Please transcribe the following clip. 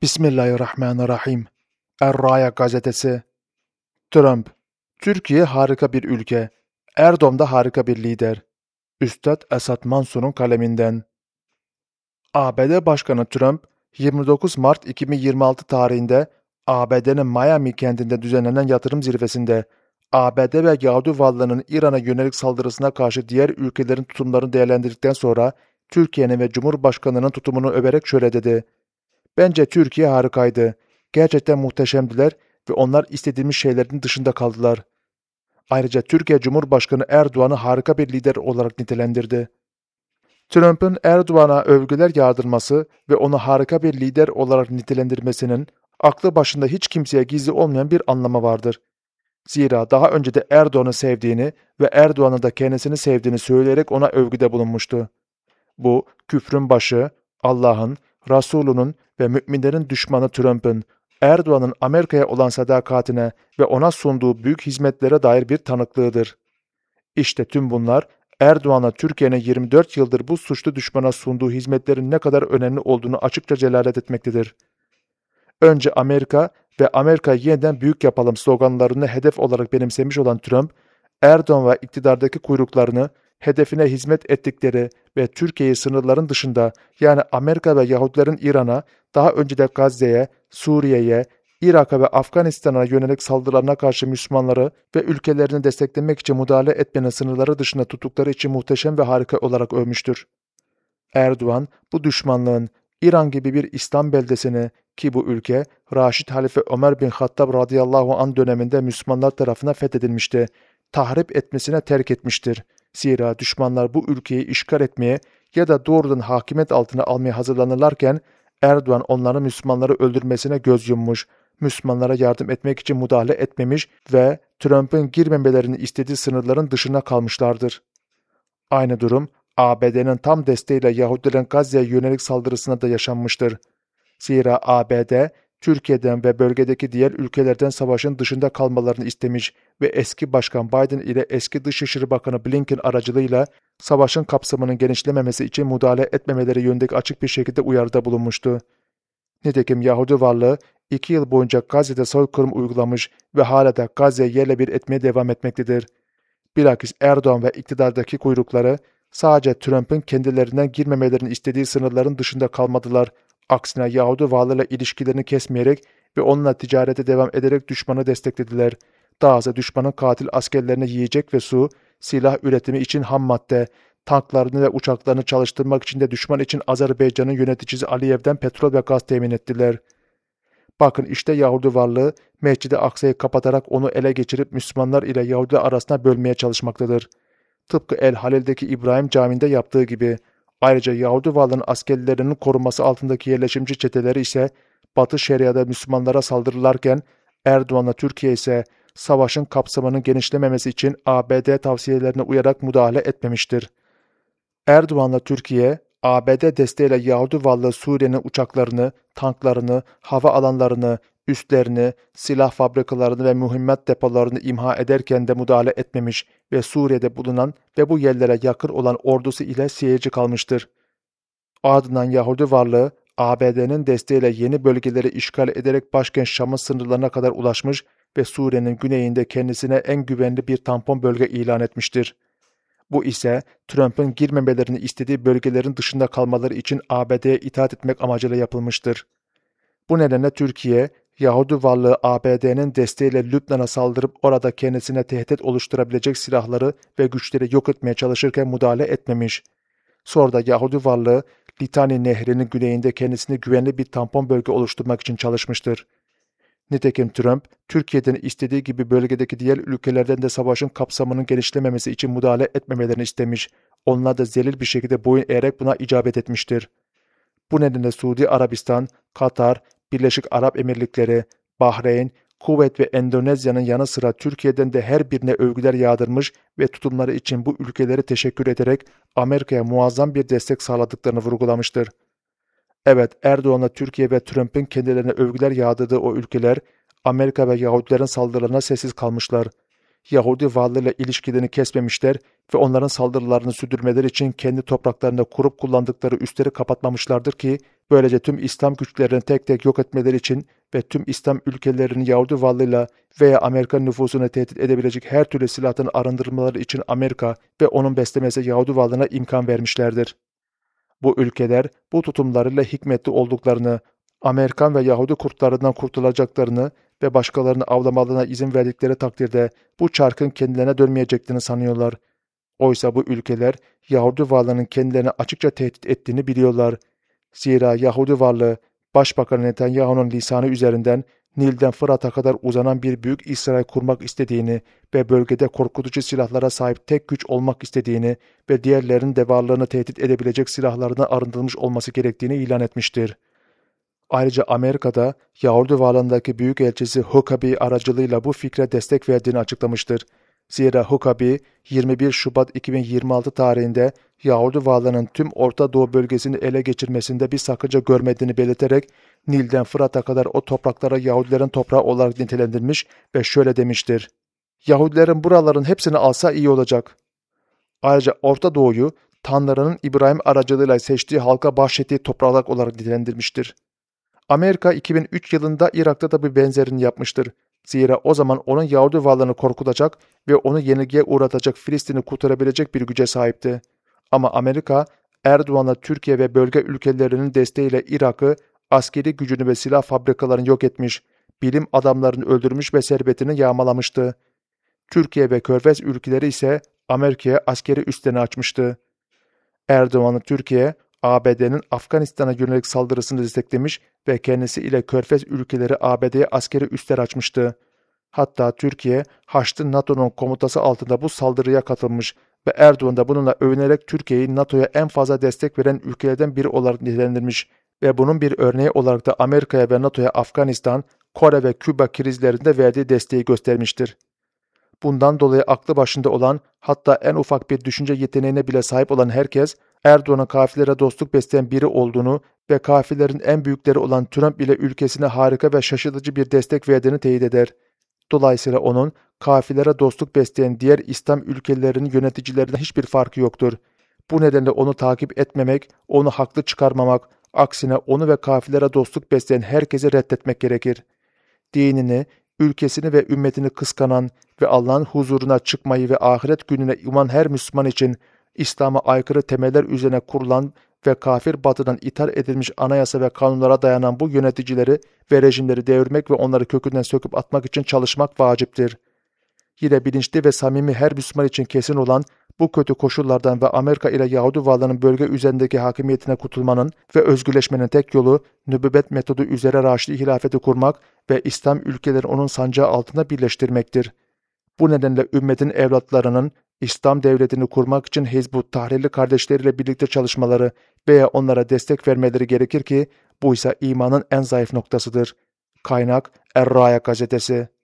Bismillahirrahmanirrahim. Er-Raya gazetesi. Trump, Türkiye harika bir ülke. Erdoğan da harika bir lider. Üstad Esad Mansur'un kaleminden. ABD Başkanı Trump, 29 Mart 2026 tarihinde ABD'nin Miami kentinde düzenlenen yatırım zirvesinde ABD ve Yahudi varlığının İran'a yönelik saldırısına karşı diğer ülkelerin tutumlarını değerlendirdikten sonra Türkiye'nin ve Cumhurbaşkanı'nın tutumunu överek şöyle dedi: "Bence Türkiye harikaydı. Gerçekten muhteşemdiler ve onlar istediğimiz şeylerin dışında kaldılar." Ayrıca Türkiye Cumhurbaşkanı Erdoğan'ı harika bir lider olarak nitelendirdi. Trump'ın Erdoğan'a övgüler yağdırması ve onu harika bir lider olarak nitelendirmesinin aklı başında hiç kimseye gizli olmayan bir anlamı vardır. Zira daha önce de Erdoğan'ı sevdiğini ve Erdoğan'ı da kendisini sevdiğini söyleyerek ona övgüde bulunmuştu. Bu, küfrün başı, Allah'ın, Resulünün ve müminlerin düşmanı Trump'ın, Erdoğan'ın Amerika'ya olan sadakatine ve ona sunduğu büyük hizmetlere dair bir tanıklığıdır. İşte tüm bunlar, Erdoğan'a Türkiye'nin 24 yıldır bu suçlu düşmana sunduğu hizmetlerin ne kadar önemli olduğunu açıkça celalet etmektedir. Önce Amerika ve Amerika'yı yeniden büyük yapalım sloganlarını hedef olarak benimsemiş olan Trump, Erdoğan ve iktidardaki kuyruklarını, hedefine hizmet ettikleri ve Türkiye'yi sınırların dışında yani Amerika ve Yahudilerin İran'a, daha önce de Gazze'ye, Suriye'ye, Irak'a ve Afganistan'a yönelik saldırılarına karşı Müslümanları ve ülkelerini desteklemek için müdahale etmenin sınırları dışında tuttukları için muhteşem ve harika olarak övmüştür. Erdoğan, bu düşmanlığın İran gibi bir İslam beldesini, ki bu ülke Raşid Halife Ömer bin Hattab radıyallahu anh döneminde Müslümanlar tarafından fethedilmişti, tahrip etmesine terk etmiştir. Zira düşmanlar bu ülkeyi işgal etmeye ya da doğrudan hakimiyet altına almaya hazırlanırlarken Erdoğan onların Müslümanları öldürmesine göz yummuş, Müslümanlara yardım etmek için müdahale etmemiş ve Trump'ın girmemelerini istediği sınırların dışına kalmışlardır. Aynı durum ABD'nin tam desteğiyle Yahudilerin Gazze'ye yönelik saldırısına da yaşanmıştır. Zira ABD, Türkiye'den ve bölgedeki diğer ülkelerden savaşın dışında kalmalarını istemiş ve eski Başkan Biden ile eski Dışişleri Bakanı Blinken aracılığıyla savaşın kapsamının genişlememesi için müdahale etmemeleri yönünde açık bir şekilde uyarıda bulunmuştu. Nitekim Yahudi varlığı 2 yıl boyunca Gazze'de soykırım uygulamış ve hala da Gazze'yi yerle bir etmeye devam etmektedir. Bilakis Erdoğan ve iktidardaki kuyrukları sadece Trump'ın kendilerinden girmemelerini istediği sınırların dışında kalmadılar. Aksine Yahudi varlığıyla ilişkilerini kesmeyerek ve onunla ticarete devam ederek düşmanı desteklediler. Dahası düşmanın katil askerlerini yiyecek ve su, silah üretimi için ham madde, tanklarını ve uçaklarını çalıştırmak için de düşman için Azerbaycan'ın yöneticisi Aliyev'den petrol ve gaz temin ettiler. Bakın işte Yahudi varlığı Mescid-i Aksa'yı kapatarak onu ele geçirip Müslümanlar ile Yahudiler arasında bölmeye çalışmaktadır. Tıpkı El Halil'deki İbrahim Camii'nde yaptığı gibi. Ayrıca Yahudi varlığının askerlerinin korunması altındaki yerleşimci çeteleri ise Batı Şeria'da Müslümanlara saldırırlarken Erdoğan'la Türkiye ise savaşın kapsamının genişlememesi için ABD tavsiyelerine uyarak müdahale etmemiştir. Erdoğan'la Türkiye, ABD desteğiyle Yahudi varlığı Suriye'nin uçaklarını, tanklarını, hava alanlarını, üslerini, silah fabrikalarını ve mühimmat depolarını imha ederken de müdahale etmemiş ve Suriye'de bulunan ve bu yerlere yakın olan ordusu ile seyirci kalmıştır. Ardından Yahudi varlığı, ABD'nin desteğiyle yeni bölgeleri işgal ederek başkent Şam'ın sınırlarına kadar ulaşmış ve Suriye'nin güneyinde kendisine en güvenli bir tampon bölge ilan etmiştir. Bu ise Trump'ın girmemelerini istediği bölgelerin dışında kalmaları için ABD'ye itaat etmek amacıyla yapılmıştır. Bu nedenle Türkiye, Yahudi varlığı ABD'nin desteğiyle Lübnan'a saldırıp orada kendisine tehdit oluşturabilecek silahları ve güçleri yok etmeye çalışırken müdahale etmemiş. Sonra da Yahudi varlığı Litani Nehri'nin güneyinde kendisini güvenli bir tampon bölge oluşturmak için çalışmıştır. Nitekim Trump, Türkiye'den istediği gibi bölgedeki diğer ülkelerden de savaşın kapsamının genişlememesi için müdahale etmemelerini istemiş, onlar da zelil bir şekilde boyun eğerek buna icabet etmiştir. Bu nedenle Suudi Arabistan, Katar, Birleşik Arap Emirlikleri, Bahreyn, Kuveyt ve Endonezya'nın yanı sıra Türkiye'den de her birine övgüler yağdırmış ve tutumları için bu ülkeleri teşekkür ederek Amerika'ya muazzam bir destek sağladıklarını vurgulamıştır. Evet, Erdoğan'la Türkiye ve Trump'ın kendilerine övgüler yağdırdığı o ülkeler, Amerika ve Yahudilerin saldırılarına sessiz kalmışlar. Yahudi varlığıyla ilişkilerini kesmemişler ve onların saldırılarını sürdürmeleri için kendi topraklarında kurup kullandıkları üsleri kapatmamışlardır ki böylece tüm İslam güçlerini tek tek yok etmeleri için ve tüm İslam ülkelerinin Yahudi varlığıyla veya Amerikan nüfusunu tehdit edebilecek her türlü silahtan arındırmaları için Amerika ve onun beslemesi Yahudi varlığına imkan vermişlerdir. Bu ülkeler bu tutumlarıyla hikmetli olduklarını, Amerikan ve Yahudi kurtlarından kurtulacaklarını ve başkalarını avlamalarına izin verdikleri takdirde bu çarkın kendilerine dönmeyeceklerini sanıyorlar. Oysa bu ülkeler Yahudi varlığının kendilerini açıkça tehdit ettiğini biliyorlar. Zira Yahudi varlığı Başbakan Netanyahu'nun lisanı üzerinden Nil'den Fırat'a kadar uzanan bir büyük İsrail kurmak istediğini ve bölgede korkutucu silahlara sahip tek güç olmak istediğini ve diğerlerinin de varlığını tehdit edebilecek silahlarına arındırılmış olması gerektiğini ilan etmiştir. Ayrıca Amerika'da Yahudi varlığındaki Büyükelçisi Huckabee aracılığıyla bu fikre destek verdiğini açıklamıştır. Zira Huckabee 21 Şubat 2026 tarihinde Yahudi varlığının tüm Orta Doğu bölgesini ele geçirmesinde bir sakınca görmediğini belirterek Nil'den Fırat'a kadar o topraklara Yahudilerin toprağı olarak nitelendirmiş ve şöyle demiştir: Yahudilerin buraların hepsini alsa iyi olacak. Ayrıca Orta Doğu'yu Tanrı'nın İbrahim aracılığıyla seçtiği halka bahşettiği topraklar olarak nitelendirmiştir. Amerika 2003 yılında Irak'ta da bir benzerini yapmıştır. Zira o zaman onun Yahudi varlığını korkutacak ve onu yenilgiye uğratacak Filistin'i kurtarabilecek bir güce sahipti. Ama Amerika, Erdoğan'la Türkiye ve bölge ülkelerinin desteğiyle Irak'ı, askeri gücünü ve silah fabrikalarını yok etmiş, bilim adamlarını öldürmüş ve servetini yağmalamıştı. Türkiye ve Körfez ülkeleri ise Amerika'ya askeri üslerini açmıştı. Erdoğan'ı Türkiye, ABD'nin Afganistan'a yönelik saldırısını desteklemiş ve kendisi ile Körfez ülkeleri ABD'ye askeri üsler açmıştı. Hatta Türkiye, Haçlı NATO'nun komutası altında bu saldırıya katılmış ve Erdoğan da bununla övünerek Türkiye'yi NATO'ya en fazla destek veren ülkelerden biri olarak nitelendirmiş ve bunun bir örneği olarak da Amerika'ya ve NATO'ya Afganistan, Kore ve Küba krizlerinde verdiği desteği göstermiştir. Bundan dolayı aklı başında olan, hatta en ufak bir düşünce yeteneğine bile sahip olan herkes, Erdoğan'ın kafirlere dostluk besleyen biri olduğunu ve kafirlerin en büyükleri olan Trump ile ülkesine harika ve şaşırtıcı bir destek verdiğini teyit eder. Dolayısıyla onun kafirlere dostluk besleyen diğer İslam ülkelerinin yöneticilerinden hiçbir farkı yoktur. Bu nedenle onu takip etmemek, onu haklı çıkarmamak, aksine onu ve kafirlere dostluk besleyen herkesi reddetmek gerekir. Dinini, ülkesini ve ümmetini kıskanan ve Allah'ın huzuruna çıkmayı ve ahiret gününe uman her Müslüman için İslam'a aykırı temeller üzerine kurulan ve kafir batıdan ithal edilmiş anayasa ve kanunlara dayanan bu yöneticileri ve rejimleri devirmek ve onları kökünden söküp atmak için çalışmak vaciptir. Yine bilinçli ve samimi her Müslüman için kesin olan bu kötü koşullardan ve Amerika ile Yahudi varlığının bölge üzerindeki hakimiyetine kurtulmanın ve özgürleşmenin tek yolu nübüvvet metodu üzere Raşidi hilafeti kurmak ve İslam ülkelerini onun sancağı altında birleştirmektir. Bu nedenle ümmetin evlatlarının İslam devletini kurmak için Hizb-ut Tahrirli kardeşleriyle birlikte çalışmaları veya onlara destek vermeleri gerekir ki bu ise imanın en zayıf noktasıdır. Kaynak Er-Raya gazetesi.